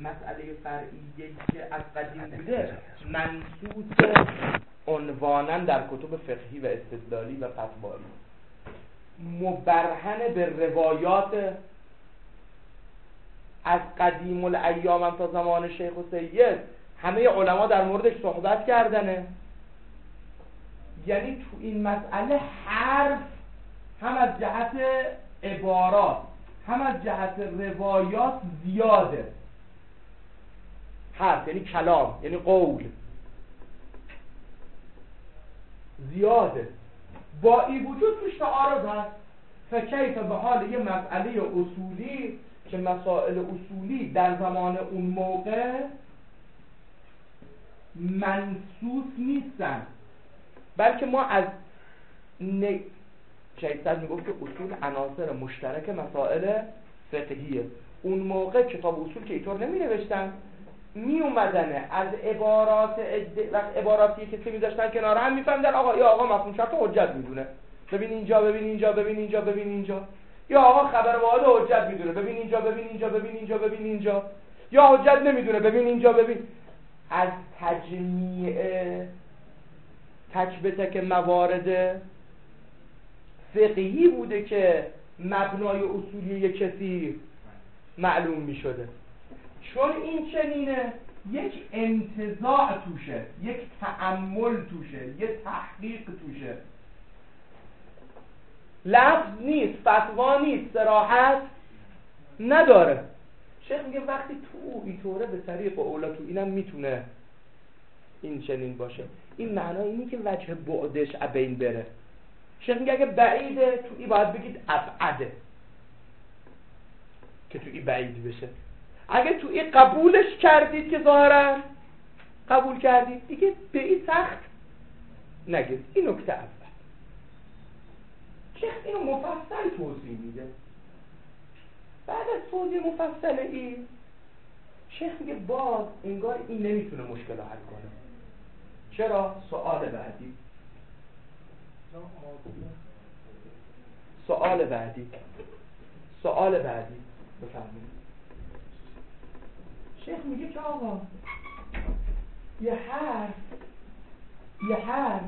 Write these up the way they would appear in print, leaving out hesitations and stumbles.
مسئله فرعی که از قدیم بوده منصوص عنوانا در کتب فقهی و استدلالی و فتوایی، مبرهن به روایات از قدیم الایام تا زمان شیخ و سید همه علما در موردش صحبت کردنه. یعنی تو این مسئله حرف هم از جهت عبارات هم از جهت روایات زیاده. حرف یعنی کلام، یعنی قول زیاده. با این وجود توش تعارض هست. فکیف به حال یه مسئله اصولی که مسائل اصولی در زمان اون موقع منصوص نیستن، بلکه ما از شیطان میگفت که اصول عناصر مشترک مسائل فقهیه. اون موقع کتاب اصول که اینطور نمی نوشتن، می اومدنه از عباراتی که می داشتن کنار هم می فهمیدن آقا یا آقا مفهوم شرط حجت میدونه، ببین اینجا ببین اینجا ببین اینجا ببین اینجا، یا آقا خبر واحد حجت میدونه، ببین اینجا ببین اینجا ببین اینجا ببین اینجا، یا حجت نمیدونه، ببین اینجا ببین. از تجمیع تک به تک موارد فقهی بوده که مبنای اصولی یک کسی معلوم می شده. چون این چنینه یک انتزاع توشه، یک تأمل توشه، یک تحقیق توشه، لفظ نیست، فتوا نیست، صراحت نداره. شیخ میگه وقتی تو اینطوره به طریق اولا تو اینم میتونه این چنین باشه. این معنی اینی که وجه بعدش بین بره. شیخ میگه اگه بعیده تو این باید بگید ابعده که تو این بعید بشه. اگه تو این قبولش کردید که ظاهرا قبول کردید دیگه به این سخت نگید. این نکته اول. شیخ اینو مفصل توضیح میده. بعد از توضیح مفصل این شیخ میگه باز انگار این نمیتونه مشکل رو حل کنه. چرا؟ سوال بعدی بفرمایید. شیخ میگه که آقا یه حرف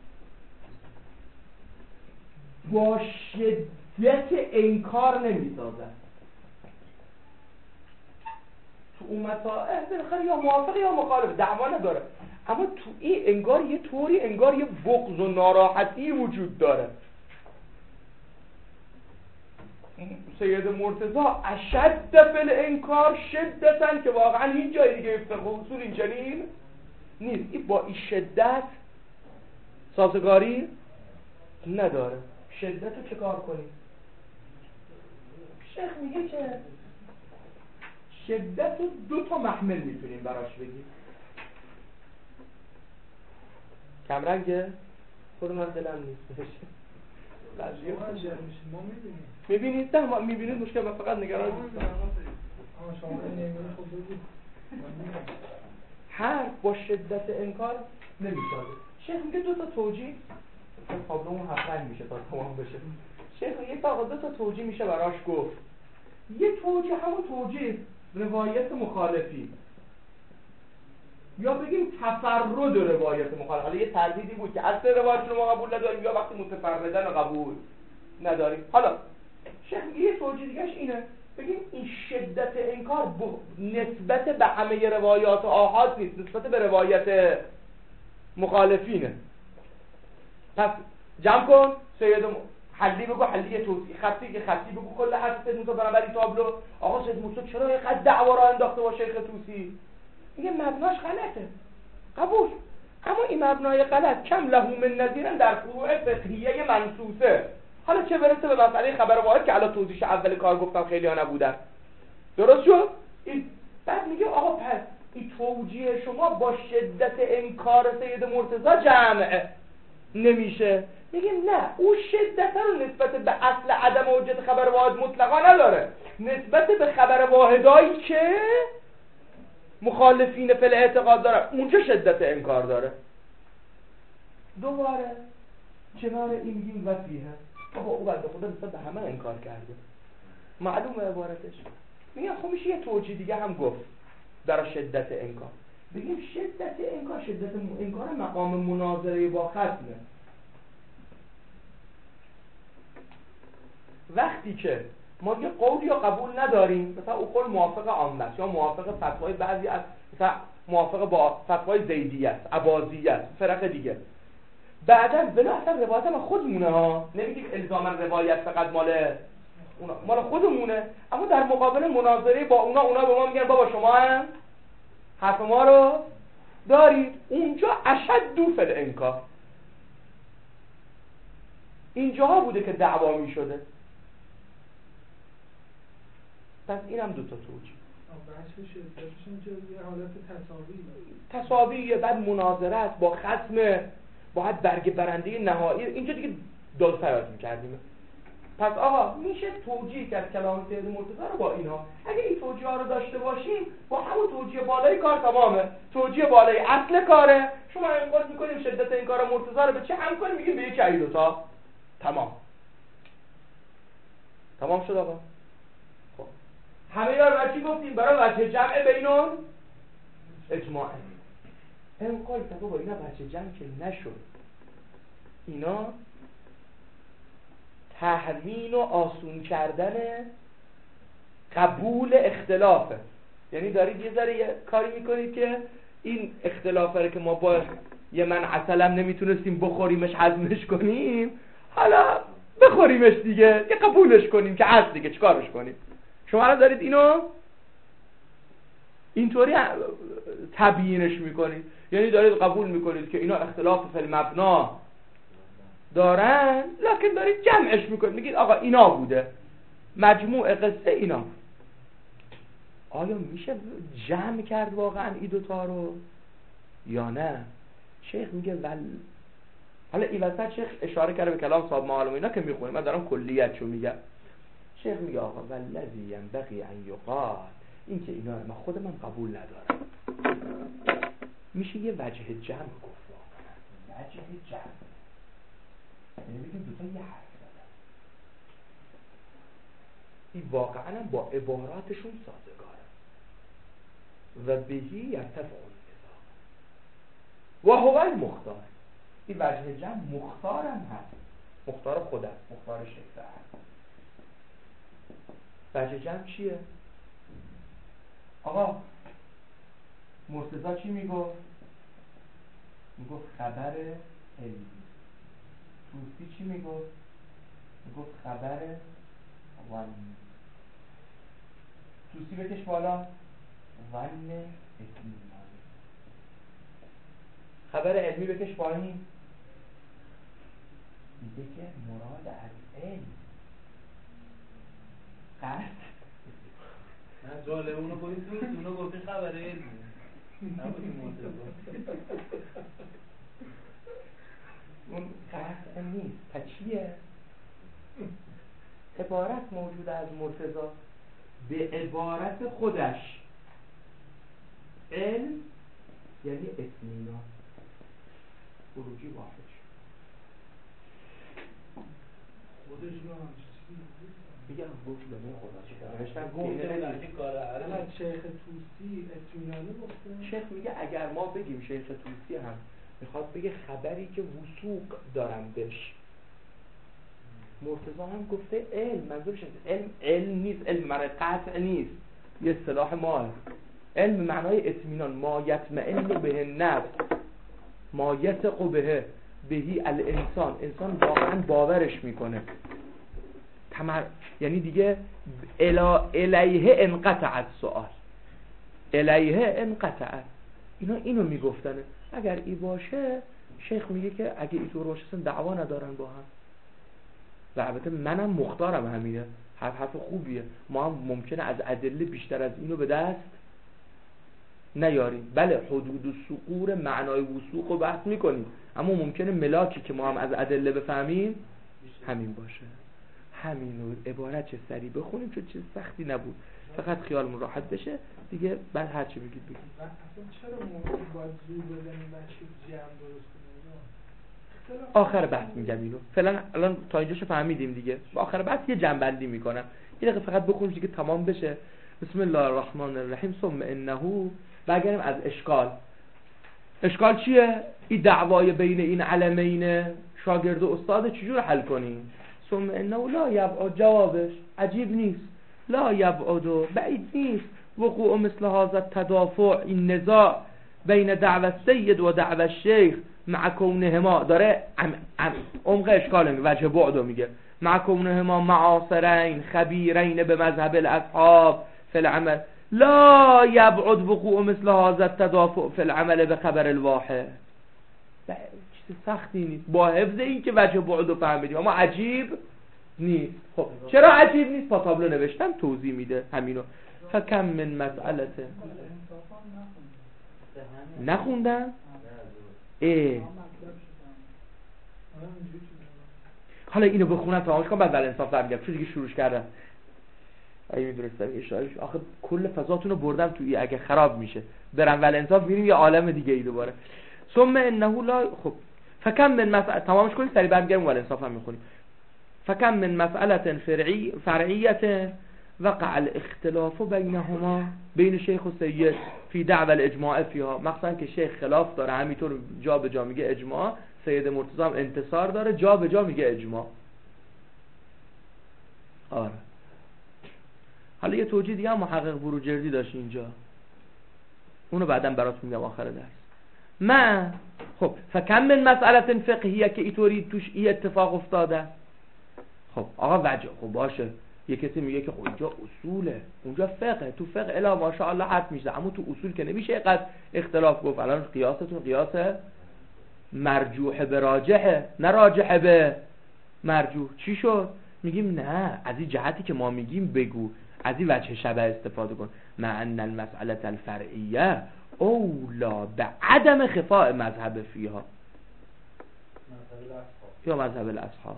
با شدت انکار نمیسازد. تو اون مسائل بالاخره یا موافق یا مخالف دعوا نداره، اما تو این انگار یه طوری انگار یه بغض و ناراحتی وجود داره. سید مرتضی اشد فی انکار شدتاً که واقعا هیچ جای دیگه فقه اصول این چنین نیست. این با این شدت سازگاری نداره. شدت رو چه کار کنیم؟ شیخ میگه که شدت رو دو تا محمل میتونیم براش بگیم. کمرنگه؟ خود من دلم نیست. ما میبینید؟ نه ما میبینید مشکل من فقط نگران نیستم. حرف با شدت انکار نمیسازه. شیخ میگه دو تا توجیه پابلومون حفرنگ میشه تا تمام بشه. شیخ میگه فقط دو تا توجیه میشه براش گفت. یه توجیه همون توجیه روایت مخالفی، یا بگیم تفرد روایت مخالف. حالا یه تردیدی بود که اصل روایت رو ما قبول نداریم یا وقتی متفردن قبول نداریم. حالا شیخ یه توجیه دیگهش اینه، بگیم این شدت انکار نسبت به همه روایات آحاد نیست، نسبت به روایت مخالفینه. پس جمع کن سید حلی بگو، حلی توصیح، خطی که خطی بگو، کل حرف سید موسی بنابراین تابلو. آقا سید موسی چرا اینقدر دعوا را انداخته با شیخ توسی؟ میگه مبناش غلطه، قبول، اما این مبنای غلط کم له من نظیر در فروع فقهیه منصوصه. حالا چه برسه به مسئله خبر واحد که الان توضیحش اول کار گفتم خیلی ها نبودن. درست شد؟ بعد میگه آقا پس این توجیه شما با شدت انکار سید مرتضی جمع نمیشه. میگیم نه، او شدت رو نسبت به اصل عدم حجت خبر واحد مطلقا نداره، نسبت به خبر واحدایی که مخالفین فی الاعتقاد داره اونجا شدت انکار داره. دوباره کنار این میگیم وفیه، بابا او بنده خدا نسبت به همه انکار کرده، معلومه عبارتش. میگه خب میشه یه توجیه دیگه هم گفت. برای شدت انکار. بگیم شدت انکار مقام مناظره با خصمه. وقتی که ما یه قول یا قبول نداریم، مثلا اون قول موافق عامه است یا موافق فتوای بعضی از، مثلا موافق با فتوای زیدیه است، عباضیه است، فرق دیگه، بعدا بلا اصلا روایت ما خودمونه ها، نمیگیم الزاما روایت فقط مال خودمونه، اما در مقابل مناظره با اونا به ما میگن بابا شما هم حرف ما رو دارید. اونجا اشد فی الانکار، اینجاها بوده که دعوا میشده. پس اینم دو تا توجیه. بحث شدتش یه حالت تساویه، بعد مناظره است با خصم، باید برگ برنده نهایی، اینجا دیگه داد فریاد میکردیم. پس آقا میشه توجیه کرد کلام سید مرتضی رو با اینا. اگه این توجیه ها رو داشته باشیم با همون توجیه بالای کار تمامه. توجیه بالای اصل کاره، شما انقاط میکنیم شدت این کار مرتضی رو به چه هم کنیم، میگیم به یکی دوتا، تمام شد آقا. خب همه اینا رو برای چی گفتیم؟ برای وجه جمع بینون اجماع. انقاط با اینا وجه جمع که نشد، اینا تهوین و آسون کردن قبول اختلافه. یعنی دارید یه ذره یه کاری میکنید که این اختلافه که ما با یه من عسلم نمیتونستیم بخوریمش هضمش کنیم، حالا بخوریمش دیگه، یه قبولش کنیم که هست دیگه، چیکارش کنیم. شما الان دارید اینو اینطوری تبیینش میکنید، یعنی دارید قبول میکنید که اینا اختلاف فی المبنا دارن، لکن دارید جمعش میکنید، میگید آقا اینا بوده، مجموع قصه اینا. آیا میشه جمع کرد واقعا این دوتا رو یا نه؟ شیخ میگه حالا این وسط شیخ اشاره کرده به کلام صاحب معالم اینا که میخونیم، من دارم کلیتشو میگم. شیخ میگه آقا والذی ینبغی ان یقال، این که اینا رو من خودم قبول ندارم، میشه یه وجه جمع گفت. وجه جمع یعنی بگیم دوتا یه حرف دادن، این واقعا هم با عباراتشون سازگاره و بهی یرتفع النزاع و هو المختار. این وجه جمع مختار هم هست، مختار خود هست، مختار شیخ هست. وجه جمع چیه؟ آقا مرتضی چی میگفت؟ میگفت خبر علمی. توسی چی میگفت؟ میگفت خبر ظنی. توسی بکش بالا، ظن اطمینانی. خبر علمی بکش پایین، میگه که مراد از علم قصد. نه جالب اونو کنید توست، اونو گفتی خبر علمی نبودی مرتضی. اون قصد نیست. پس چیه؟ عبارت موجود از مرتضی به عبارت خودش علم یعنی اطمینان، خروجی واحد شد. خودش رو هم میگم گفت به من خدا چه نوشتم گفته شیخ توسی اطمینانی گفته. شیخ میگه اگر ما بگیم شیخ توسی هم میخواد بگه خبری که وثوق دارم بهش، مرتضی هم گفته علم، منظورش علم نیست، علم معنای قطع نیست، یه اصطلاح ما علم معنای اطمینان، ما یطمئن به النفس ما یثق بهی الانسان، انسان واقعا باورش میکنه، یعنی دیگه الیه انقطع السؤال، الیه انقطع. اینو میگفتنه. اگر ای باشه شیخ میگه که اگه اینطور باشه دعوا ندارن با هم، و البته منم مختارم همینه، حرف خوبیه. ما هم ممکنه از ادله بیشتر از اینو به دست نیاریم. بله حدود و سقور معنای وثوق رو بحث میکنیم، اما ممکنه ملاکی که ما هم از ادله بفهمیم همین باشه. همینو عبارت چه سری بخونیم چون چه سختی نبود، فقط خیالمون راحت بشه دیگه. بعد هر چی بگید بگید. اصلا چرا موضوع باید زور بزنیم بچه جمع درست کنیم؟ آخر بحث میگم اینو. فعلا الان تا اینجاشو فهمیدیم دیگه. آخر بحث یه جنبندی میکنم. یه دقیقه فقط بخونیم دیگه تمام بشه. بسم الله الرحمن الرحیم. ثم انه، بگریم از اشکال چیه؟ این دعوای بین این علمین شاگرد و استاد چجور حل کنیم؟ ثم انه لا یبعد، جوابش عجیب نیست، لا یبعد، بعید نیست، وقوع مثل هذا التدافع، این نزاع بین دعوه السید و دعوه الشیخ مع کونهما، داره عمق اشکال میگه، وجه بعدو میگه، مع کونهما معاصرین خبیرین به مذهب الاصحاب فی العمل، لا یبعد وقوع مثل هذا التدافع فی العمل به خبر الواحد. چیز سختی نیست با حفظ این که وجه بعدو فهمیدیم، اما عجیب نیست. خب چرا عجیب نیست؟ با تابلو نوشتم توضیح میده همینو. فکم من مسئله نخوندم حالا اینو بخونم تمامش کنم بعد الانصاف در میگم، چون دیگه شروعش کردم. اگه میدونستم اشارهش آخه کل فضاتون رو بردم توی، اگه خراب میشه برم الانصاف میریم یه عالم دیگه ای دوباره. ثم انه لا، خب فکم من مسئله، تمامش کنیم سریع برمیگردیم الانصاف هم میخونیم. فکم من مسئله فرعیت وقع الاختلاف بینهما، بین شیخ و سید فی دعوى الاجماع فیها، مخصوصا که شیخ خلاف داره، همینطور جا به جا میگه اجماع، سید مرتضی هم انتصار داره، جا به جا میگه اجماع. آره حالا یه توجیه دیگه هم محقق بروجردی داشت اینجا، اونو بعدا براتون میگم آخر درس. خب فکم من مسئله فقهیه که اینطوری توش این اتفاق افتاده. خب آقا وجه، خب باشه، یه کسی میگه که خب اینجا اصوله، اونجا فقه، تو فقه الا ماشاءالله حرف میزنه، اما تو اصول که نمیشه اینقدر اختلاف گفت. الان قیاستون قیاس مرجوح به راجحه، نه راجحه به مرجوح. چی شد؟ میگیم نه، از این جهتی که ما میگیم بگو، از این وجه شبه استفاده کن. مع ان المسئله الفرعیه اولا به عدم خفاء مذهب فیها، یا مذهب الاصحاب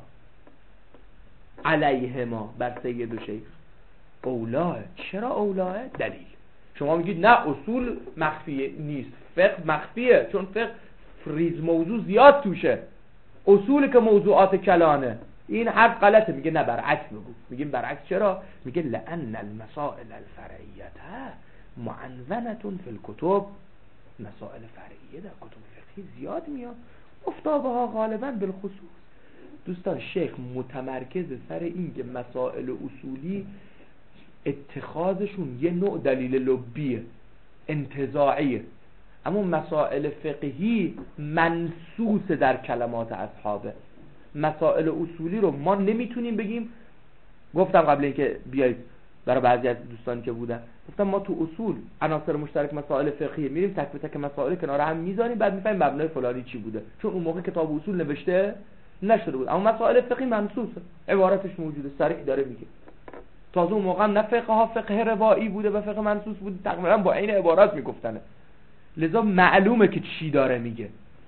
علیهما، بر سید و شیخ اولاه. چرا اولاه؟ دلیل. شما میگید نه اصول مخفیه، نیست، فقه مخفیه، چون فقه فریز موضوع زیاد توشه، اصول که موضوعات کلانه، این حرف غلطه. میگه نه برعکس بگو. میگیم برعکس. چرا؟ میگه لأن المسائل الفرعیه معنونة فی الکتب، مسائل فرعیه در کتب فقهی زیاد میاد، افتابها غالبا بالخصوص. دوستان شیخ متمرکز سر این که مسائل اصولی اتخاذشون یه نوع دلیل لبیه، انتزاعیه، اما مسائل فقهی منصوص در کلمات اصحابه. مسائل اصولی رو ما نمیتونیم بگیم. گفتم قبل اینکه بیایید برای بعضی از دوستانی که بودن، گفتم ما تو اصول عناصر مشترک مسائل فقهی میریم تک به تک مسائل کنار هم میذاریم، بعد میفهمیم مبنای فلانی چی بوده، چون اون موقع کتاب اصول نوشته نشده بود. اما مسائل فقهی منصوصه، عبارتش موجوده، صریح داره میگه. تازه اون موقع نه فقه ها فقه روایی بوده و فقه منصوص بوده، تقریبا با عین عبارات میگفتنه، لذا معلومه که چی داره میگه.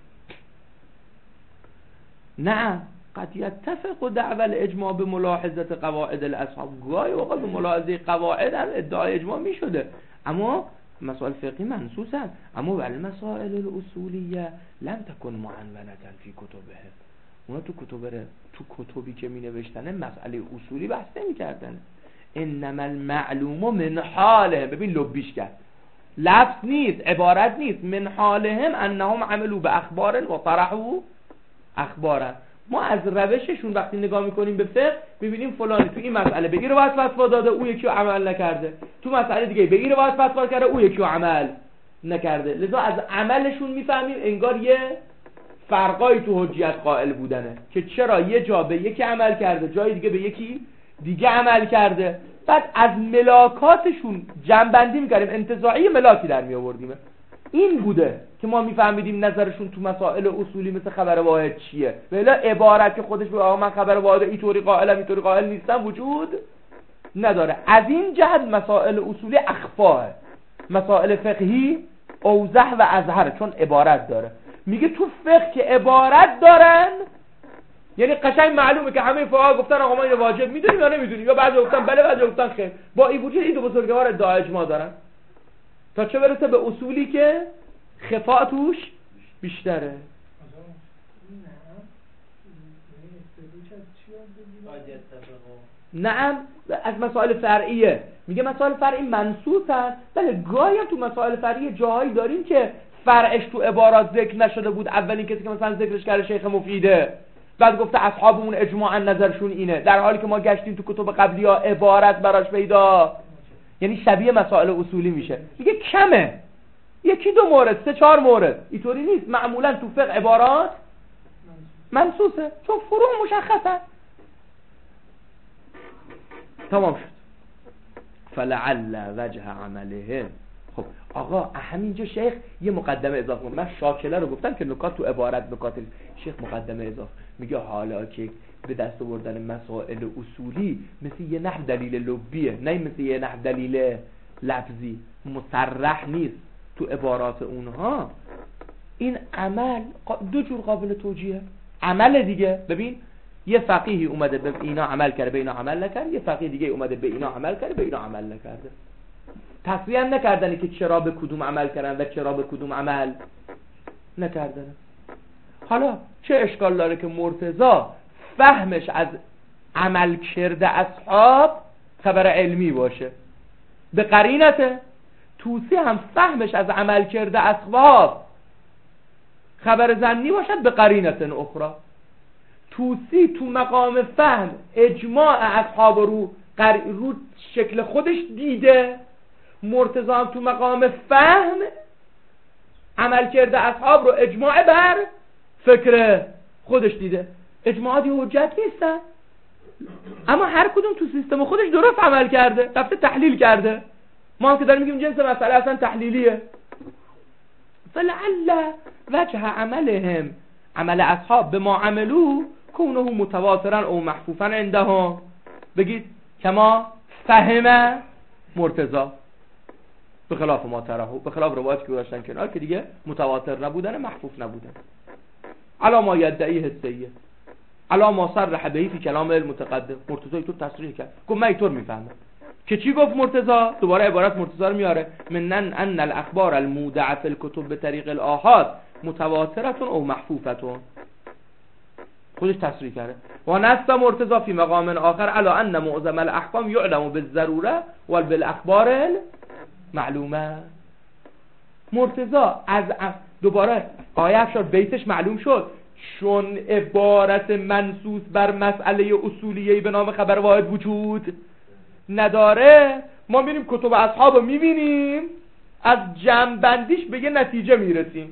نه قد یتفق دعوی الاجماع به ملاحظه قواعد الاصحاب، گاهی اوقات به ملاحظه قواعد هم ادعای اجماع میشده، اما مسائل فقهی منصوص هست. اما ولی مسائل الاصولیه لم تکن معنونة فی کتبه، اونا تو کتبی که می نوشتنه مسئله اصولی بحث نمی کردن. انما المعلوم من حالهم، ببین لبیش کرد، لفظ نیست، عبارت نیست، من حالهم انهم عملوا به اخبار و طرحوا اخبارا. ما از روششون وقتی نگاه میکنیم به فقه میبینیم فلانی تو این مسئله به این روایت فتوا داده، او یکی رو عمل نکرده، تو مسئله دیگه به این روایت فتوا کرده، او یکی رو عمل نکرده. لذا از عملشون میفهمیم انگار یه فرقای تو حجیت قائل بودنه، که چرا یه جا به یکی عمل کرده، جای دیگه به یکی دیگه عمل کرده. بعد از ملاکاتشون جنبندی میکردیم، انتزاعی ملاکی در میآوردیم. این بوده که ما میفهمیدیم نظرشون تو مسائل اصولی مثل خبر واحد چیه. ولی عبارت که خودش به آقا من خبر واحد اینطوری قائلم اینطوری قائل نیستم وجود نداره. از این جهت مسائل اصولی اخفاه، مسائل فقهی اوضح و اظهر، چون عبارت داره. میگه تو فقه که عبارت دارن، یعنی قشنگ معلومه که همه فقها گفتن آقا ما اینو واجب میدونیم یا نمیدونیم، یا بعضی گفتن بله بعضی گفتن خیر. با این وجود این دو بزرگوار ادعای اجماع دارن، تا چه برسه به اصولی که خفا توش بیشتره. نعم از مسائل فرعیه میگه مسائل فرعی منصوص هست، بله گاهی هم تو مسائل فرعی جاهایی داریم که فرعش تو عبارات ذکر نشده بود. اولین کسی که مثلا ذکرش کرده شیخ مفیده، بعد گفته اصحابمون اجماعا نظرشون اینه، در حالی که ما گشتیم تو کتب قبلی ها عبارت براش پیدا، یعنی شبیه مسائل اصولی میشه. میگه کمه، یکی دو مورد، سه چهار مورد، اینطوری نیست. معمولا تو فقه عبارات منصوصه چون فروع مشخصه. تمام شد. فلعل وجه عمله. خب آقا همینجا شیخ یه مقدمه اضافه کنه. من شاکله رو گفتم که نکات تو عبارت نکات، شیخ مقدمه اضافه میگه حالا که به دست آوردن مسائل اصولی مثل یه نحو دلیل لبیه، نه مثل یه نحو دلیل لفظی، مصرح نیست تو عبارات اونها. این عمل دو جور قابل توجیهه. عمل دیگه، ببین یه فقیهی اومده به اینا عمل کرده به اینا عمل نکرد، یه فقیه دیگه اومده به اینا عمل کرده به اینا عمل نکرده. تصریح هم نکردن که چرا به کدوم عمل کردن و چرا به کدوم عمل نکردن. حالا چه اشکال داره که مرتضی فهمش از عمل کرده اصحاب خبر علمی باشه به قرینته، توسی هم فهمش از عمل کرده اصحاب خبر ظنی باشد به قرینت اخرى. توسی تو مقام فهم اجماع اصحاب رو شکل خودش دیده، مرتضی هم تو مقام فهم عمل کرده اصحاب رو اجماع بر فکر خودش دیده. اجماعاتی حجت نیستن، اما هر کدوم تو سیستم خودش درست عمل کرده، رفته تحلیل کرده. ما هم که داریم میگیم جنس مسئله اصلا تحلیلیه. فلعل وجه عملهم، عمل اصحاب به ما عملو کونه متواترا او محفوفا عندهم، بگید کما فهم مرتضی، به خلاف ما ترهو، به خلاف روایتی که داشتن کنار که دیگه متواتر نبودن، محفوف نبودن. علا ما یدعی حسیه، علا ما صرح بهی فی کلام المتقدم. مرتضی اینطور تصریح کرد، گفت من اینطور میفهمم که چی گفت مرتضی. دوباره عبارت مرتضی رو میاره، من ان الاخبار المودع فی الکتب بطریق الاحاد متواترتون او محفوفتون. خودش تصریح کرده. و نص مرتضی فی مقام آخر علی ان معظم الاحکام یعلم بالضروره و بالاخبار معلومه. مرتضی از دوباره آیه شد بیتش معلوم شد، چون عبارت منصوص بر مسئله اصولیه‌ای به نام خبر واحد وجود نداره، ما میریم کتب اصحاب رو میبینیم، از جمع بندیش به یه نتیجه میرسیم.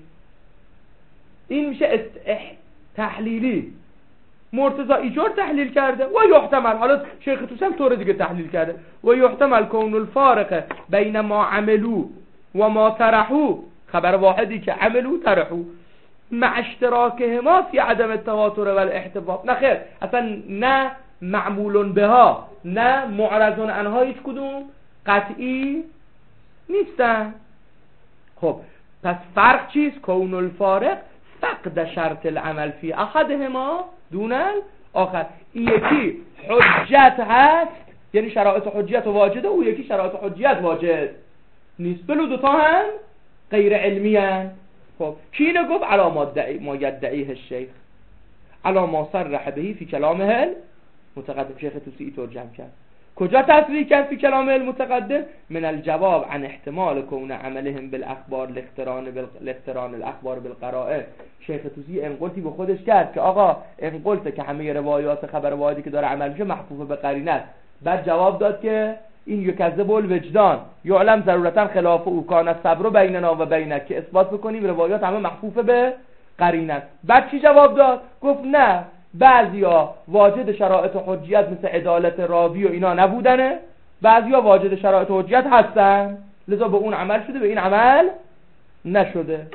این میشه تحلیلی. مرتضی اینجور تحلیل کرده و یحتمل، حالا شیخ توسی هم طور دیگه تحلیل کرده، و یحتمل کون الفارق بین ما عملو و ما طرحو، خبر واحدی که عملو طرحو مع اشتراکهما فی عدم التواتر و الاحتباب. نه خیر، اصلا نه معمول بها نه معرض عنها هیچ کدوم قطعی نیستن. خب پس فرق چیست؟ کون الفارق فقد شرط العمل فی احدهما دون الاخر. این یکی حجت هست، یعنی شرایط حجیت واجده، او یکی شرایط حجیت واجد نیست، بلو دوتا هم غیر علمی هست. خب کی اینو گفت؟ علا ما یدعیه الشیخ، علا ما صرح بهی فی کلامه المتقدم. شیخ توسی اینطور جمع کرد. کجا تصریح کرد فی کلامه المتقدم؟ من الجواب عن احتمال کون عملهم بالاخبار لاقتران الاخبار بالقرائن. شیخ توسی انقلتی به خودش کرد که آقا انقلته که همه روایات خبر واحدی که داره عمل میشه محفوظ به قرینه است. بعد جواب داد که این یکذب الوجدان یعلم ضرورتا خلاف او کان الصبر بیننا و بینک، که اثبات بکنیم روایات همه محفوظ به قرینه. بعد چی جواب داد؟ گفت نه، بعضیا واجد شرایط حجیت مثل عدالت راوی و اینا نبودنه، بعضیا واجد شرایط حجیت هستن، لذا به اون عمل شده به این عمل نشده.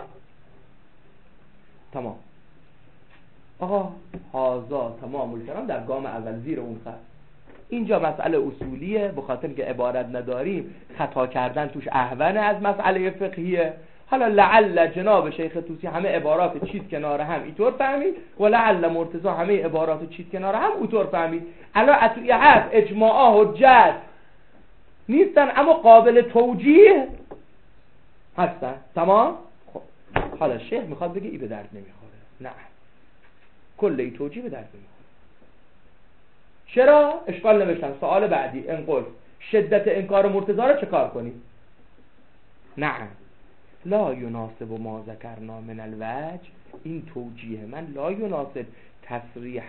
تمام. آقا هازا تمام الکلام در گام اول زیر اون خط. اینجا مسئله اصولیه، به خاطر که عبارت نداریم خطا کردن توش اهونه از مسئله فقهیه. حالا لعل جناب شیخ توسی همه عبارات چیت کنار هم اینطور فهمید و لعل مرتضی همه عبارات چیت کنار هم اونطور فهمید. الان اتویه هست اجماع حجت نیستن اما قابل توجیه هستن. تمام. خب حالا شیخ میخواد بگه ای به درد نمیخوره. نه، کل ای توجیه به درد نمیخوره. چرا؟ اشکال نوشتم. سوال بعدی انقل شدت انکار مرتضی رو چه کار کنیم؟ نه لا یناسب ما ذکرنا من الوجه، این توجیه من لا یناسب تصریح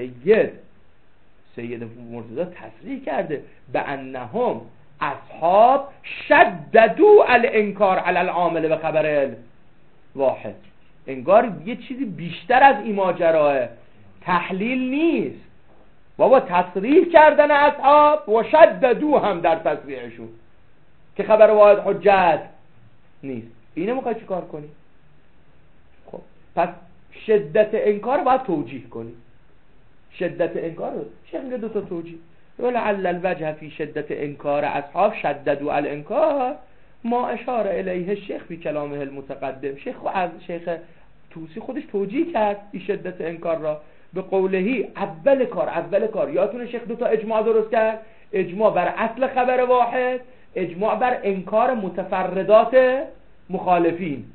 سید مرتضی تصریح کرده به انهم اصحاب شددو الانکار علی العامل به خبر واحد. انگار یه چیزی بیشتر از این ماجراه، تحلیل نیست بابا، تصریح کردن اصحاب و شددو هم در تصریحشون که خبر واحد حجت نیست. اینه میخوای چی کار کنی؟ خب پس شدت انکار باید توجیه کنی. شدت انکار رو شیخ میگه دو تا توجیه، ولعل الوجه فی شدت انکار اصحاب شددوا الانکار ما اشاره الیه الشیخ فی کلامه المتقدم. شیخ طوسی خودش توجیه کرد این شدت انکار را به قولهی اول کار یادتونه شیخ دو تا اجماع درست کرد، اجماع بر اصل خبر واحد، اجماع بر انکار متفردات مخالفین.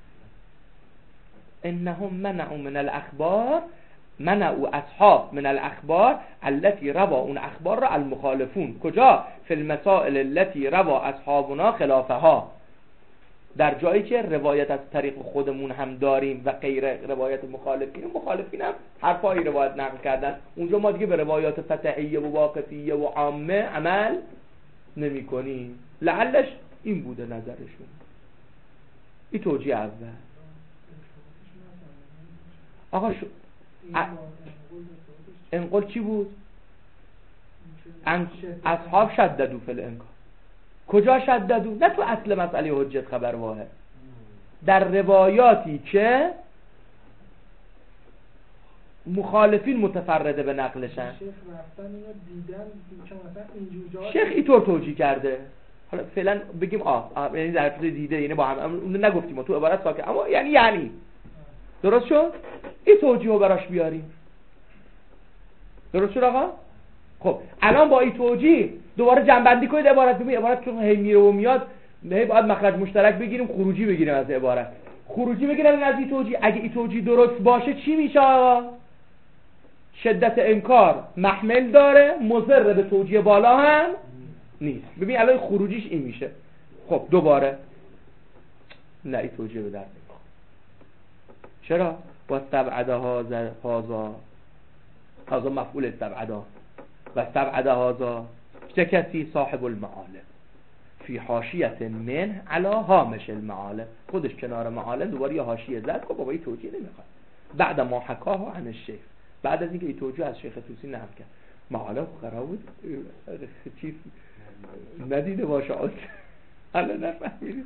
انهم منعوا من الاخبار، منعوا اصحاب من الاخبار التي روى اون اخبار را المخالفون. کجا؟ فی المسائل التي روى اصحابنا خلافها، در جایی که روایت از طریق خودمون هم داریم و غیر روایت مخالفین هم حرفایی روایت نقل کردن، اونجا ما دیگه به روایات فتحیه و واقفیه و عامه عمل نمی کنیم. لعلش این بوده نظرشون. این توجیه اول. آقا انقل چی بود؟ اصحاب شددو فی الانکار. کجا شددو؟ نه تو اصل مسئله حجت خبر واحد، در روایاتی که مخالفین متفرده به نقلشن. شیخ رفتن اینو دیدن که مثلا اینجور شیخ اینطور توجیه کرده. حالا فعلا بگیم یعنی در حد دیده، یعنی با هم اون نگفتیم ما تو عبارت ساکن، اما یعنی درست شد؟ این توجیه رو براش بیاریم. درست شد آقا؟ خب الان با این توجیه دوباره جنبندی کنید عبارت. ببین عبارت چون هی میره و میاد، هی باید مخرج مشترک بگیریم، خروجی بگیریم از عبارت. خروجی بگیریم از این توجیه. اگه این توجیه درست باشه چی میشه آقا؟ شدت انکار محمل داره، مضر به توجیه بالا هم نیست. ببین الان خروجیش این میشه. خب دوباره نه این توجیه به درد نمیخوره. چرا؟ با استبعد هذا مفعول استبعد و استبعد هذا چه کسی؟ صاحب المعالم فی حاشیت من علی هامش المعالم. خودش کنار معالم دوباره یه حاشیه زد که بابا این توجیه نمیخواد. بعد ما حکاها عن الشیخ، بعد از اینکه این توجیه از شیخ طوسی نقل کرد، معالم قرار بود چیز ندیده باشه الان نفهمیدید.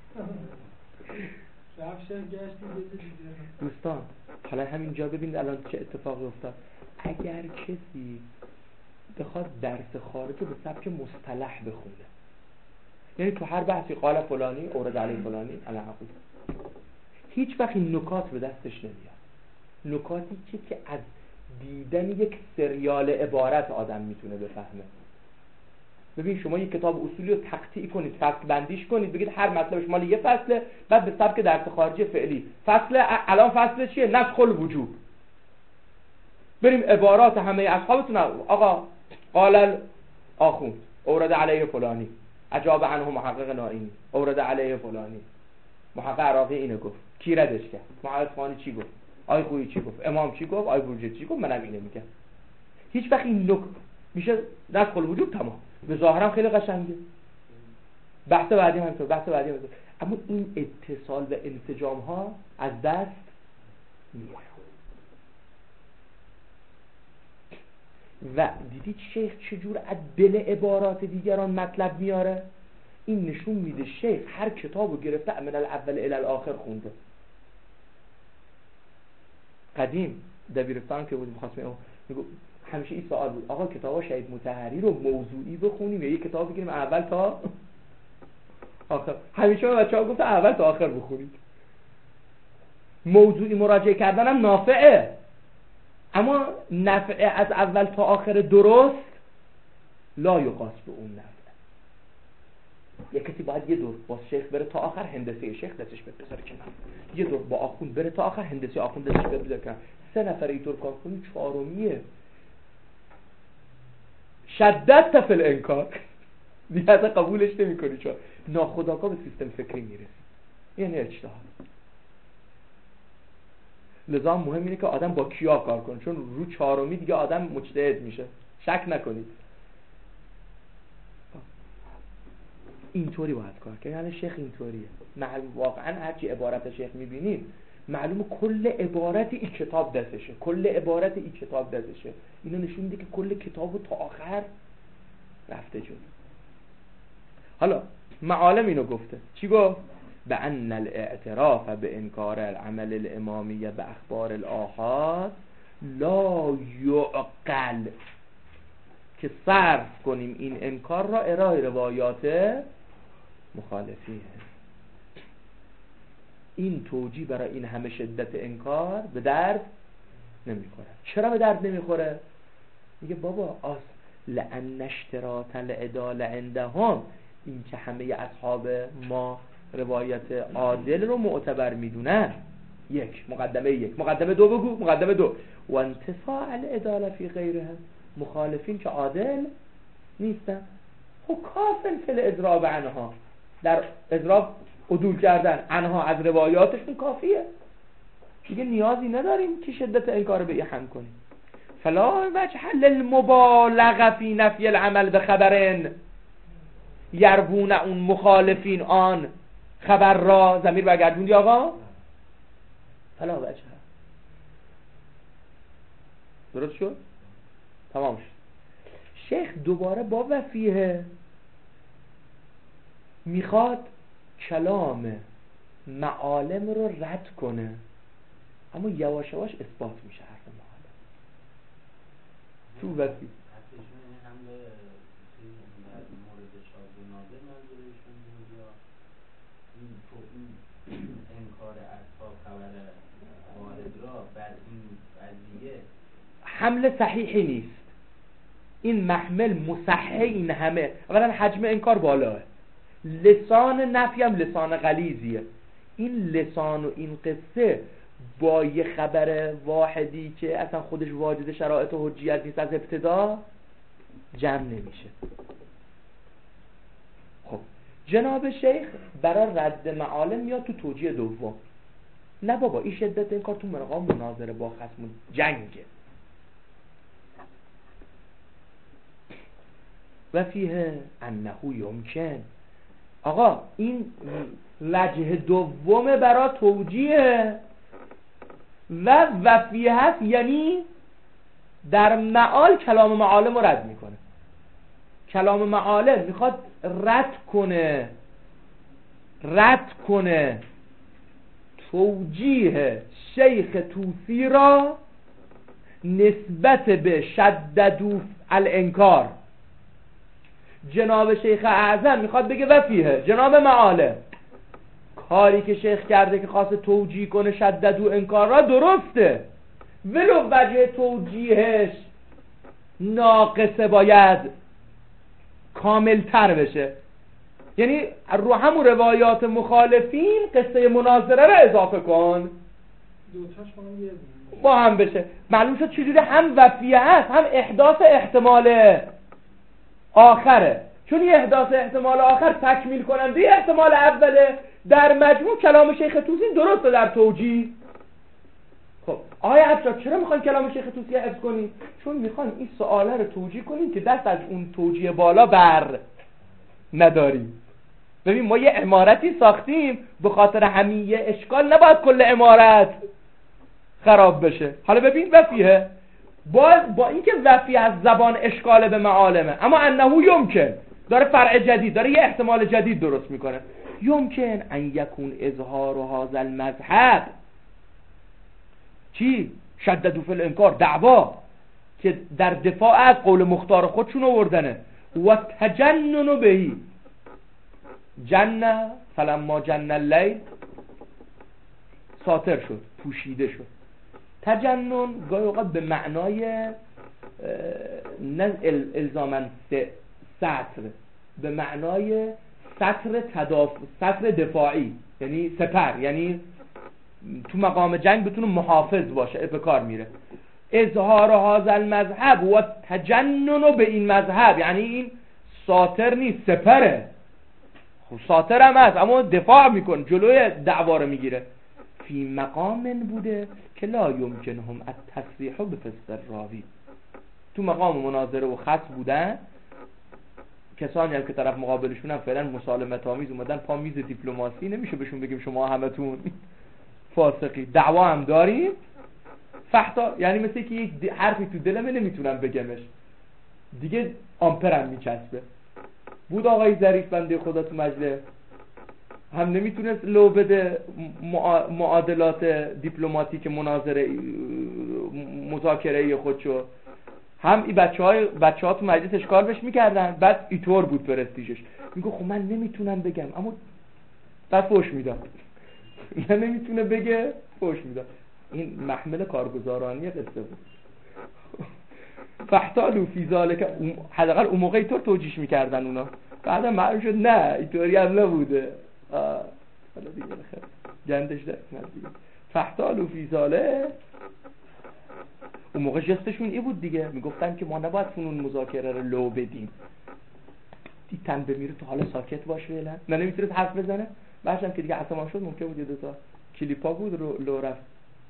دوستان حالا همینجا ببینید الان چه اتفاقی افتاد. اگر کسی بخواد درس خارجی به سبک مصطلح بخونه، یعنی تو هر بحثی قال فلانی اورد علی فلانی علی حقیقت، هیچ وقت این نکات به دستش نمیاد. نکاتی که از دیدن یک سریال عبارت آدم میتونه بفهمه. ببین شما یک کتاب اصولی رو تقطیع کنید، فصل بندیش کنید، بگید هر مطلبش مال یه فصله، بعد به سبک درس خارجی فعلی الان فصل چیه؟ نسخ الوجوب. بریم عبارات همه اصحابتون. آقا قال آخوند اورد علیه فلانی، اجاب عنه محقق نائینی اورد علیه فلانی، محقق عراقی اینو گفت، کی ردش کرد؟ محقق فانی چی گفت؟ آی خویی چی گفت؟ امام چی گفت؟ آی بورجی چی گفت؟ منم اینو میگم. هیچ وقت این میشه نسخ الوجوب تمام. به ظاهرم خیلی قشنگه. بحث بعدی هم همینطور. اما این اتصال و انسجام ها از دست میره. و دیدید شیخ چجور از دل عبارات دیگران مطلب میاره؟ این نشون میده شیخ هر کتابو گرفته من الاول الی الاخر خونده. قدیم دبیرستان که بود می‌خواستم میگم همیشه این سوال بود، آقا کتابا شهید مطهری رو موضوعی بخونیم یا یک کتاب بگیریم اول تا آخر؟ همیشه بچه‌ها گفتن اول تا آخر بخونید. موضوعی مراجعه کردن هم نافعه، اما نفع از اول تا آخر درست لا یقاس به اون نفع. یک کسی باید یه دور با شیخ بره تا آخر، هندسه شیخ دستش بذاره کنار، یه دور با آخوند بره تا آخر، هندسه آخوند دستش بذاره کنار. 3 نفر اینطور کار کنی، 4میه شدت فی الانکار. دیگه اصلا قبولش نمی‌کنی، چون ناخودآگاه به سیستم فکری میرسی، یعنی اجتهاد. لذا مهم اینه که آدم با کیا کار کنه، چون رو چهارمی دیگه آدم مجتهد میشه، شک نکنید. اینطوری باید کار کرد. یعنی شیخ اینطوریه، معلوم واقعا هرچی عبارت شیخ میبینید معلومه کل عبارت این کتاب دستشه، کل عبارت این کتاب دستشه. اینو نشون میده که کل کتابو تا آخر رفته جلو. حالا معالم اینو گفته، چی گفت؟ بأن الاعتراف بانکار العمل الامامیه به اخبار الآحاد لا یعقل، که صرف کنیم این انکار را ارائه روایات مخالفیه. این توجیه برای این همه شدت انکار به درد نمیخوره. چرا به درد نمیخوره؟ میگه بابا لأن اشتراط العدال عندهم، این که همه اصحاب ما روایت عادل رو معتبر میدونن. مقدمه دو بگو. مقدمه دو، و انتفاع العدال فی غیرهم، مخالفین که عادل نیستن خب کافن فی الاضراب عنها، در اضراب عدول کردن عنها از روایاتشون کافیه، دیگه نیازی نداریم که شدت انکار به هم کنیم. فلا وجه للمبالغه فی نفی العمل به خبرن یروون اون مخالفین آن خبر را. ضمیر برگردوندی آقا؟ فلا وجه. درست شد؟ تمام شد. شیخ دوباره با وفیه میخواد کلام معالم رو رد کنه، اما یواش یواش اثبات میشه حرف معالم تو وفی. حمل صحیحی نیست، این محمل مصحح، این همه اولا حجم انکار بالاه، لسان نفی هم لسان غلیظیه. این لسان و این قصه با یه خبر واحدی که اصلا خودش واجد شرایط و حجیت نیست از ابتدا جمع نمیشه. خب جناب شیخ برای رد معالم میاد تو توجیه دوم. نه بابا این شدت انکار تو مقام مناظره با خصم جنگه. و فیه انه یمکن، آقا این وجه دومه برای توجیه و وفیه هست، یعنی در معال کلام معالم رو رد میکنه. کلام معالم میخواد رد کنه توجیه شیخ طوسی را نسبت به شددو الانکار. جناب شیخ اعظم میخواد بگه وفیه جناب معالم، کاری که شیخ کرده که خواسته توجیه کنه شددو انکار را درسته، ولو وجه توجیهش ناقصه باید کامل تر بشه. یعنی رو همون روایات مخالفین قصه مناظره را اضافه کن، دوتاش با هم بشه. معلوم شد چجوری هم وفیه هست هم احداث احتمال آخره، چون یه احداث احتمال آخر تکمیل کننده احتمال اوله. در مجموع کلام شیخ طوسی درسته در توجیه. خب آقای افشار چرا میخواین کلام شیخ طوسی حفظ کنیم؟ چون میخوایم این سواله رو توجیه کنیم که دست از اون توجیه بالا بر نداریم. ببین ما یه عمارتی ساختیم، به خاطر همیه اشکال نباید کل عمارت خراب بشه. حالا ببین وفیه با اینکه وفیه از زبان اشکال به معالمه، اما انه یمکن داره فرع جدید، داره یه احتمال جدید درست میکنه. یمکن ان یکون اظهار و هذا المذهب چی؟ شددو فی الانکار، دعوا که در دفاع از قول مختار خودشون آوردنه. و تجنن بهی جنه فلما جن اللیل، ساتر شد، پوشیده شد. تجنن گاهی اوقات به معنای نه الزاماً سطر، به معنای سطر دفاعی، یعنی سپر، یعنی تو مقام جنگ بتونه محافظ باشه، به کار میره. اظهار هذا المذهب و تجنن به این مذهب، یعنی این ساتر نیست، سپره. خب ساتر هم هست اما دفاع میکن، جلوی دعوا رو میگیره. فی مقام بوده که لا یمکنهم التصریح بفسق الراوی. تو مقام مناظره و خصم بودن، کسانی هم که طرف مقابلشون هم فعلا مسالمت آمیز اومدن پا میز دیپلماسی، نمیشه بهشون بگیم شما همتون فاسقی، دعوا هم داریم. فحتا یعنی مثل که یک حرفی تو دلمه نمیتونم بگمش دیگه، آمپرم میچسبه. بود آقای ظریف بنده خدا تو مجلس هم نمیتونست لو بده معادلات دیپلماتیک مناظره مذاکره خودشو، هم این بچه ها تو مجلس اشکال بهش میکردن. بعد اینطور بود پرستیژش، میگه خب من نمیتونم بگم، اما بعد فوش میداد. من نمیتونه بگه، فوش میداد. این محمل کارگزارانی قصه بود. فاحتالوا فی ذلک، حداقل اون موقع اینطور توجیهش میکردن اونا. بعدا معلوم شد نه اینطوری هم نبوده. حالا دیگه بخیر گندش در دیگه. فاحتالوا فی ذلک، اون موقع جستشون این بود دیگه، میگفتن که ما نباید فنون مذاکره رو لو بدیم. تن بمیره تو حالا ساکت باش فعلا، نه نمیتونه حرف بزنه. بعدش که دیگه عصبانی شد ممکن بود یه دوتا کلیپا بود رو لو رفت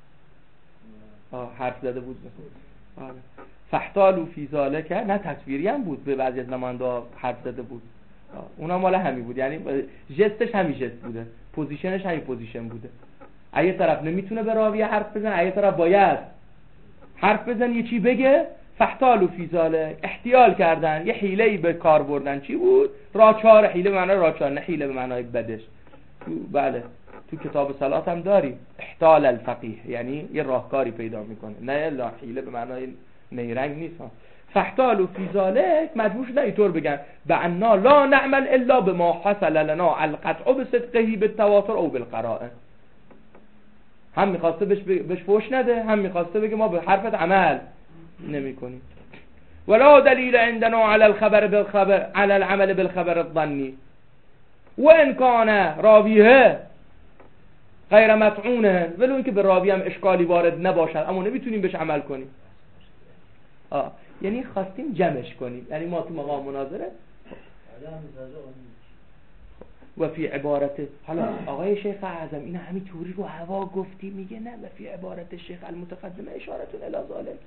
حرف زده بود. فاحتالوا فی ذلک، نه تصویری هم بود، به بعضی از نماینده حرف زده بود. اونم مال همین بود، یعنی جستش همین جست بوده، پوزیشنش همین پوزیشن بوده. اگه طرف نمیتونه به راوی حرف بزنه، اگه طرف باید حرف بزنه یه چی بگه، فاحتالوا فی ذلک، احتیال کردن، یه حیله‌ای به کار بردن. چی بود؟ راچار. حیله به معنای راچار، نه حیله به معنای بدش. بله تو کتاب صلات هم داری احتال الفقیه، یعنی یه راهکاری پیدا میکنه، نه لا حیله به معنای نیرنگ نیست. فاحتالوا فی ذلک، مجبور شدن اینطور بگن بأننا لا نعمل الا بما حصل لنا القطع بصدقه بالتواتر او بالقرائن. هم میخواسته بهش فوش نده، هم میخواسته بگه ما به حرفت عمل نمی کنیم. ولا دلیل عندنا على الخبر بالخبر على العمل بالخبر الظنی و ان کان راویه غیر مطعونه، ولو اینکه به راوی هم اشکالی وارد نباشد اما نمیتونیم بهش عمل کنیم. یعنی خواستیم جمعش کنیم، یعنی ما تو مقام مناظره و فی عبارت، حالا آقای شیخ اعظم این همین طوری رو هوا گفتی، میگه نه و فی عبارت شیخ المتقدمه اشارتون الی ذلک.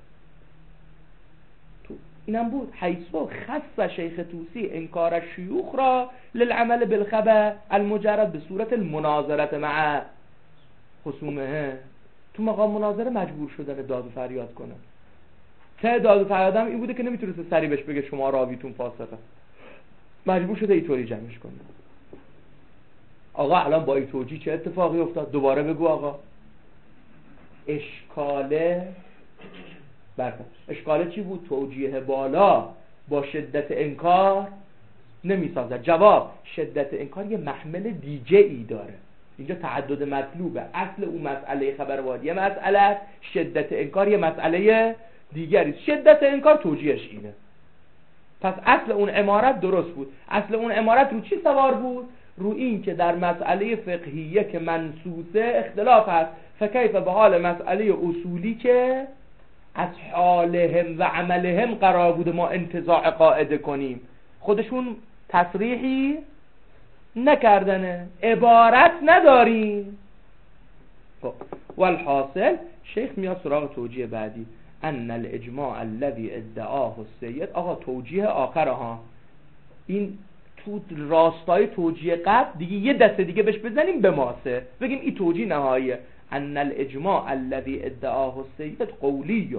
تو اینم بود حیثو خص شیخ توسی انکار الشیوخ را للعمل بالخبر المجرد به صورت المناظره مع خصومه. تو مقام مناظره مجبور شدن داد و فریاد کنن. ته داد و فریادم این بوده که نمیتونسته سری بهش بگه شما راویتون فاسقه، مجبور شده اینطوری جمعش کنه. آقا الان با این توجیه چه اتفاقی افتاد؟ دوباره بگو آقا. اشکاله چی بود؟ توجیه بالا با شدت انکار نمیسازد. جواب، شدت انکار یه محمل دیگه ای داره. اینجا تعدد مطلوبه، اصل اون مسئله خبر وادی مسئله، شدت انکار یه مسئله دیگری. شدت انکار توجیهش اینه. پس اصل اون عبارت درست بود. اصل اون عبارت رو چی سوار بود؟ رو این که در مسئله فقهیه که منصوصه اختلاف هست، فکیف به حال مسئله اصولی که از حالهم و عملهم قرار بوده ما انتزاع قاعده کنیم. خودشون تصریحی نکردنه، عبارت نداریم. والحاصل شیخ میاد سراغ توجیه بعدی، ان الاجماع الذي ادعاه السید. آقا توجیه آخره ها، این تو راستای توجیه قبل دیگه یه دسته دیگه بهش بزنیم به ماسه، بگیم این توجیه نهاییه. ان الاجماع الذي ادعاه السید قولی.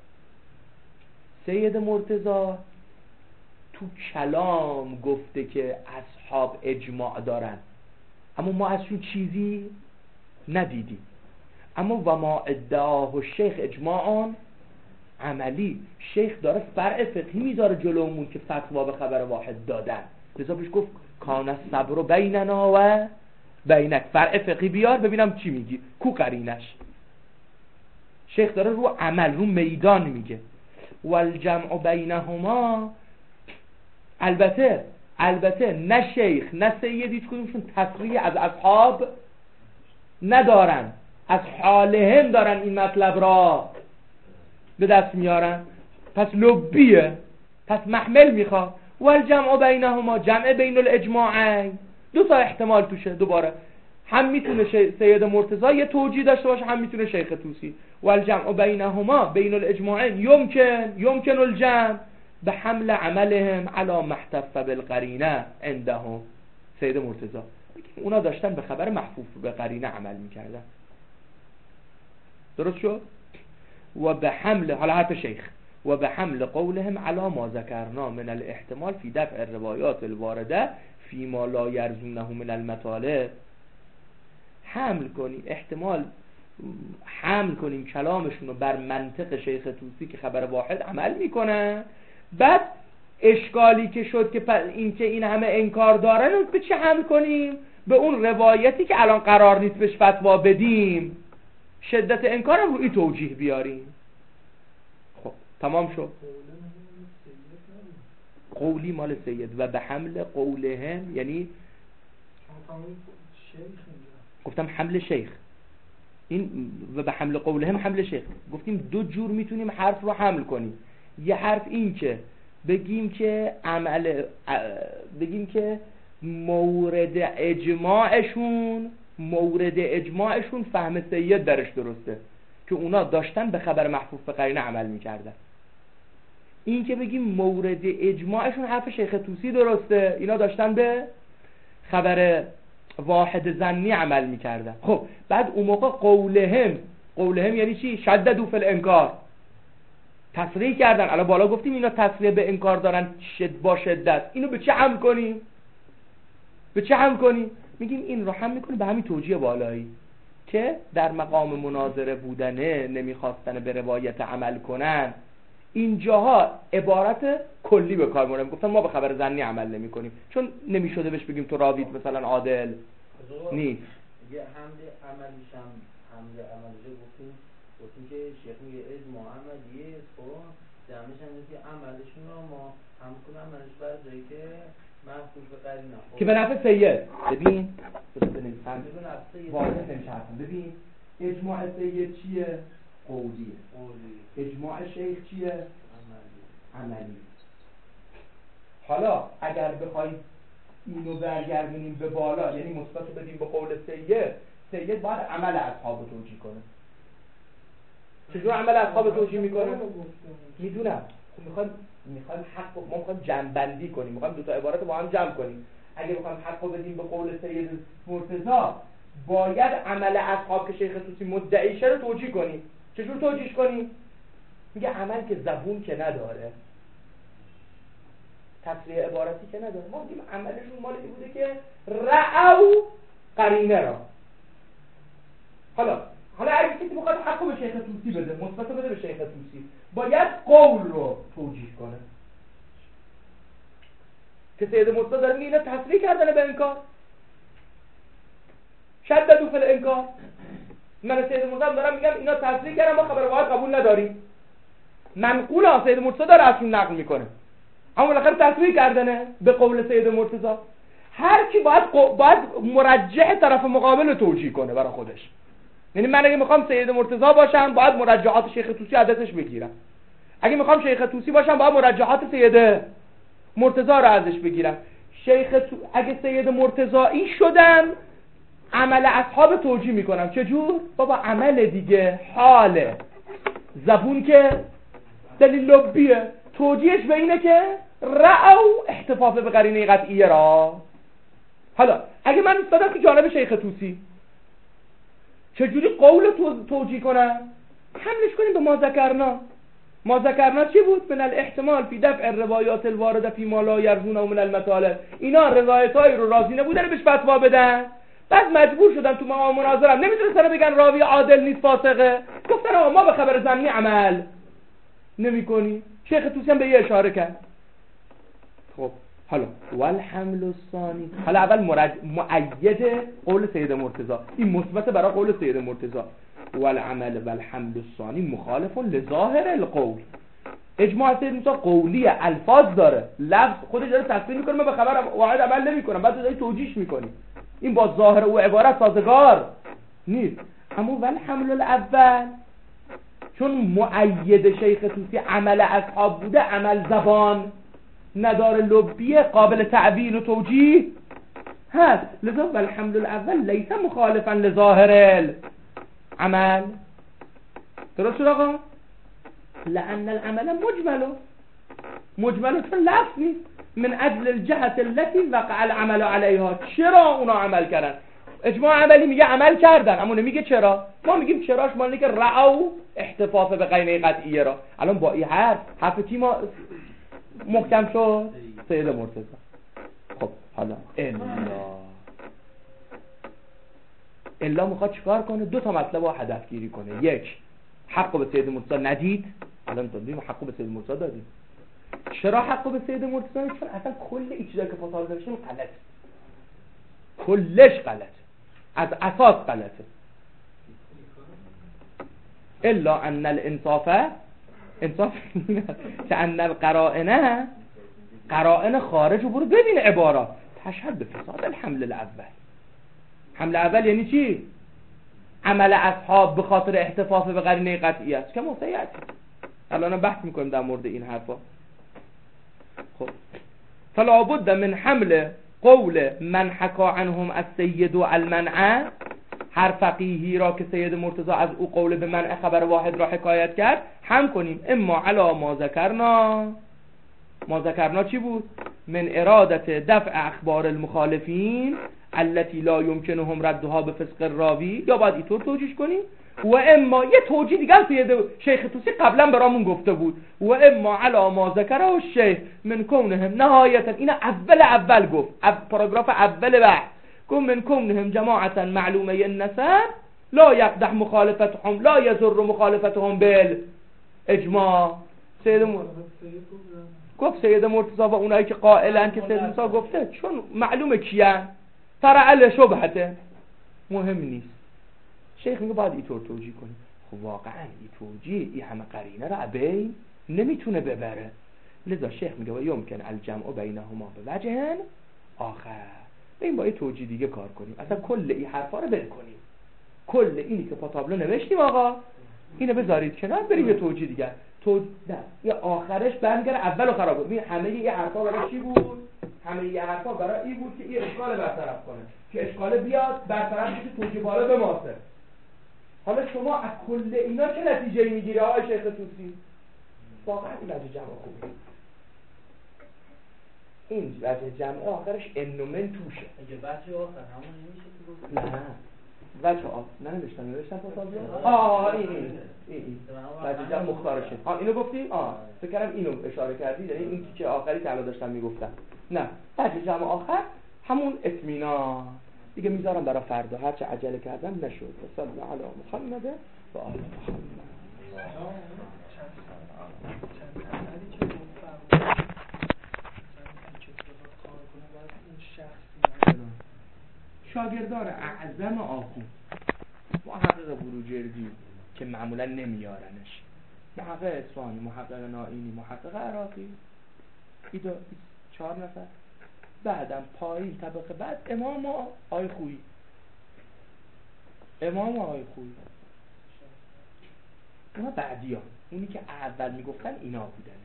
سید مرتضی تو کلام گفته که اصحاب اجماع دارن، اما ما ازشون چیزی ندیدیم. اما و ما ادعاه الشیخ اجماعان عملی، شیخ داره فرع فقهی میذاره جلومون که فتوا به خبر واحد دادن. لذا بهش گفت کان الصبر بیننا و بینک. فرع فقهی بیار ببینم چی میگی، کو قرینش. شیخ داره رو عمل، رو میدان میگه. والجمع بینهما، البته نه شیخ نه سید هیچ کدومشون تصریح از اصحاب ندارن، از حالهم دارن این مطلب را به دست میارن. پس لبیه، پس محمل میخواد. والجمع بینهما جمع بین الاجماعین. دو تا احتمال توشه. دوباره هم میتونه سید مرتضی یه توجیه داشته باشه، هم میتونه شیخ طوسی. والجمع بینهما بین الاجماعین یمکن الجمع به حمل عملهم علی ما احتف بالقرینه عندهم. سید مرتضی اونا داشتن به خبر محفوف به قرینه عمل میکردن. درست شد؟ و به حمل، حالا حرف شیخ، و به حمل قولهم علی ما ذکرنا من الاحتمال فی دفع الروایات الوارده فی ما لا یرزونه من المطالب. حمل کنیم احتمال، حمل کنیم کلامشون رو بر منطق شیخ طوسی که خبر واحد عمل میکنن. بعد اشکالی که شد که این همه انکار دارن رو به چه حمل کنیم؟ به اون روایتی که الان قرار نیست بهش فتوا بدیم، شدت انکار رو این توجیه بیاریم. خب تمام شد. قولی مال سید و به حمل قولهم، یعنی گفتم حمل شیخ، این و به حمل قولهم حمل شیخ. گفتیم دو جور میتونیم حرف رو حمل کنیم. یه حرف این که بگیم که مورد اجماعشون فهم سید درش درسته که اونا داشتن به خبر محفوظ به قرینه عمل میکردن. این که بگیم مورد اجماعشون حرف شیخ طوسی درسته، اینا داشتن به خبر واحد ظنی عمل میکردن. خب بعد اون موقع قولهم یعنی چی؟ شددوا فی الانکار، تصریح کردن. الان بالا گفتیم اینا تصریح به انکار دارن با شدت. اینو به چه حمل کنیم؟ میگیم این رو حمل میکنه به همین توجیه بالایی که در مقام مناظره بودنه، نمیخواستن به روایت عمل کنن. اینجاها عبارت کلی به کار میبرن. گفتن ما به خبر ظنی عمل نمی کنیم چون نمیشده بهش بگیم تو راویت مثلا عادل نیست. یه حمل عملیشه گفتیم که شیخ میگه اجماع عملیه، خب جمعش هم که عملشون رو ما هم کنم عملش بر جایی که محفوظ به قرینه که به نفع سید. ببین واضح نمیشه. ببین اجماع سید چیه؟ قولیه. اجماع شیخ چیه؟ عملی. حالا اگر بخوایم اینو برگردونیم به بالا، یعنی مثبت بدیم به قول سید باید عمل اصحاب توجیه کنه. چجور عمل اصحاب توجیه میکنه؟ میدونم. میخوایم حق ما میخوایم جمع بندی کنیم، میخوایم دو تا عبارت با هم جمع کنیم. اگه بخوایم حق بدیم به قول سید مرتضی، باید عمل اصحاب که شیخ طوسی مدعیشه رو توجیه کنیم. چجور توجیهش کنیم؟ میگه عمل که زبون که نداره، تصریح عبارتی که نداره. ما میگیم عملشون مالی بوده که رعو قرینه را. حالا اگه کسی بخواد حقو به شیخ طوسی بده، مثبت بده به شیخ طوسی، باید قول رو توجیه کنه که سید مرتضی داره میگه اینا تصریح کردن به انکار، شددوا فی الانکار. من سید مرتضی دارم میگم اینا تصریح کردن، ما خبر واحد قبول نداریم. منقول سید مرتضی داره ازشون نقل میکنه، اما بالاخره تصریح کردنه به قول سید مرتضی. هر کی باید مرجح طرف مقابل رو توجیه کنه برای خودش. یعنی من اگه میخوام سید مرتضی باشم باید مرجحات شیخ طوسی ازش بگیرم، اگه میخوام شیخ طوسی باشم باید مرجحات سید مرتضی رو ازش بگیرم. اگه سید مرتضی شدم، عمل اصحاب توجیه میکنم. چجور؟ بابا عمل دیگه، حاله زبون که دلیل لبیه، توجیهش به اینه که رعو احتفاظ به قرینه قطعیه را. حالا اگه من ایستادم که جانب شیخ طوسی، چجوری قول توجیه کنم؟ حملش کنیم به ما ذکرنا چی بود؟ من الاحتمال فی دفع الروایات الوارده فی ما لا یرزونه من المطالب. اینا روایتایی رو راضی نبودن بهش فتوا بدن، بعد مجبور شدن تو مقام مناظرم نمیتونستن بگن راوی عادل نیست، فاسقه. گفتن آقا ما به خبر ظنی عمل نمی‌کنی. شیخ طوسی هم به یه اشاره کرد. خب حالا والحمل الثانی، حالا اول مؤید قول سید مرتضی، این مثبت برای قول سید مرتضی. والعمل والحمل الثانی مخالف لظاهر القول. اجماع سید مرتضی قولیه، الفاظ داره، لفظ خودش داره تصریح میکنه، من به خبر واحد عمل نمیکنم، بعد داری توجیهش میکنی. این با ظاهر او عبارت سازگار نیست. اما والحمل الاول چون مؤید شیخ طوسی عمل اصحاب بوده، عمل زبان ندار لبی قابل تعبیر و توجیه هست. لذا والحمل الاول لیس مخالفا لظاهر العمل. درست شد آقا؟ لأن العمل مجمل چون لفظ نیست. من اجل الجهت التي وقع العمل عليها. چرا اونا عمل کردن؟ اجماع عملی میگه عمل کردن، اما نمیگه چرا. ما میگیم چراش مال اینه که رعو احتفاظ به قرینه قطعیه را. الان با این حرف تیما محکم شد. سید مرتضی. خب حالا الا میخواد چیکار کنه؟ دو تا مطلب رو هدف گیری کنه. یک، حقو به سید مرتضی ندید. الان دادیم حقو به سید مرتضی دادیم. چرا حقو به سید مرتضی ندید؟ چون اصلا کل این چیزا که فصال داشتیم غلط، کلش غلط، از اساس غلطه. الا ان الانصاف که ان القرائن خارج. و برو ببین عبارات تشهد به فساد الحمل الاول. حمل اول یعنی چی؟ عمل اصحاب به خاطر احتفاظ به قرینه قطعی است که مسیعت. الان بحث میکنیم در مورد این حرفا. خب فلا بد من حمل قول من حکا عنهم السید المنع. هر فقیهی را که سید مرتضی از او قول به منع خبر واحد را حکایت کرد هم کنیم. اما علا ما ذکرنا چی بود؟ من ارادت دفع اخبار المخالفین التي لا يمكنهم ردها به فسق الراوی. یا باید اینطور توجیه کنیم. و اما یه توجیه دیگه سید شیخ طوسی قبلا برامون گفته بود. و اما علا ما ذکره الشیخ من کونهم نهایتا. این اول گفت، پاراگراف اول بحث گفت من کونهم جماعتا معلومه النسب لا یقدح مخالفتهم لا یضر مخالفتهم بالاجماع. گفت سید مرتضی و اونایی که قائلن که سید موسی گفته چون معلومه کیان فرعل شبهته مهم نیست. شیخ میگه باید اینطور توجیه کنیم. خب واقعا این توجیه این همه قرینه رو بین نمیتونه ببره. لذا شیخ میگه و یمکن الجمع بینهما به وجه آخر. این با این توجیه دیگه کار کنیم. اصلا کل این حرفا رو ول کنیم. کل اینی که پاتابلو نوشتیم آقا اینو بذارید کنار، بریم یه توجیه دیگه. نه یه آخرش برمیگره اولو خراب بود. ببین همه یه حرفا برای چی بود؟ همه یه حرفا برای این بود که این اشکال برطرف کنه، که اشکال بیاد برطرف بشه توجیه بالا به ماسه. حالا شما از کل اینا چه نتیجه‌ای میگیری آقای شیخ طوسی؟ واقعا این وجه جمع خوبه. این وجه جمع آخرش انومن توشه. اگه وجه آخر همون نمیشه تو نه وجه آخر نوشتم پاتابلو. این وجه جمع مختار شد. اینو گفتی؟ فکر کردم اینو اشاره کردی، یعنی این که آخری که الان داشتم میگفتم. نه وجه جمع آخر همون اطمینان دیگه میذارم برای فردا. هرچه عجله کردم نشد. صلی الله علی محمد و آل محمد. شاگردان اعظم آخوند محقق بروجردی که معمولا نمیارنش، محقق اصفهانی، محقق نائینی، محقق عراقی، ایدو 4 نفر. بعدم پایین طبقه بعد امام آقای خویی. اونا بعدی ها، اونی که اول میگفتن اینا بودن.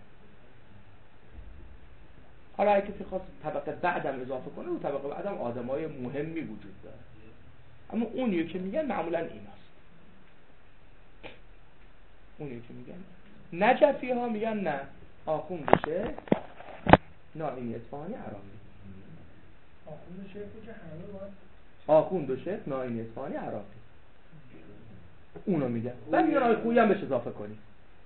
حالا اگه کسی خواست طبقه بعدم اضافه کنه، رو طبقه بعدم آدمای مهمی وجود داره، اما اونیو که میگن معمولا ایناست. اونیو که میگن نجفی ها میگن نه آخوند بشه نائینی اصفهانی عراقی. آخوند بشه نائینی اصفهانی عراقی اونو میگن. بعد میگن آقای خویی هم بهش اضافه کنی.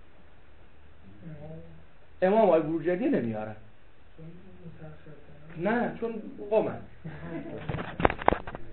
امام آقای بروجردی نمیارن. نه چون قومن